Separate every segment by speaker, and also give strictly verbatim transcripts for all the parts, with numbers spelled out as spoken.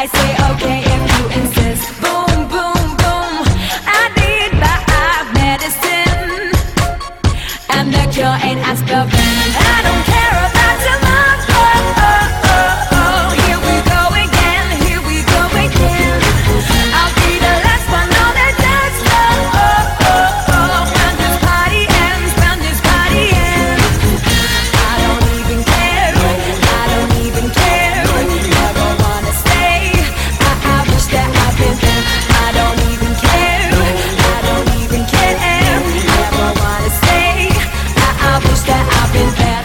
Speaker 1: I say okay if you insist. Boom, boom, boom. I need my medicine, and the cure ain't aspirin. I don't care about tomorrow. Oh, oh, oh. Here we go again. Here we go again. I'll be the last one on the dance floor. Oh, oh, oh. When this party ends, when this party ends, I don't even care. I don't even care. Never wanna stay. I, I wish that I've been there. I don't even care. I don't even care. Never wanna stay. I, I wish that I've been there.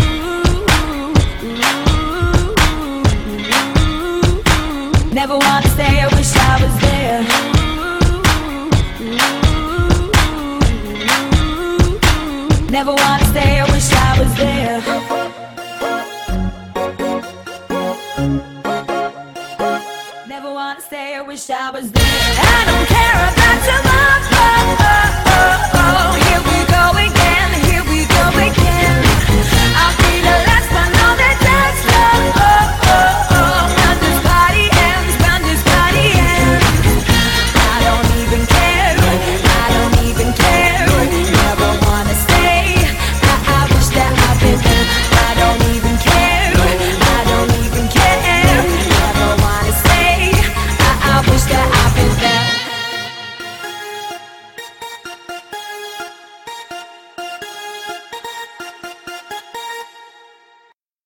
Speaker 1: Never wanna stay. I wish I was there. Never wanna stay. I wish I was there. Never wanna stay. I wish I was there. I don't care about tomorrow.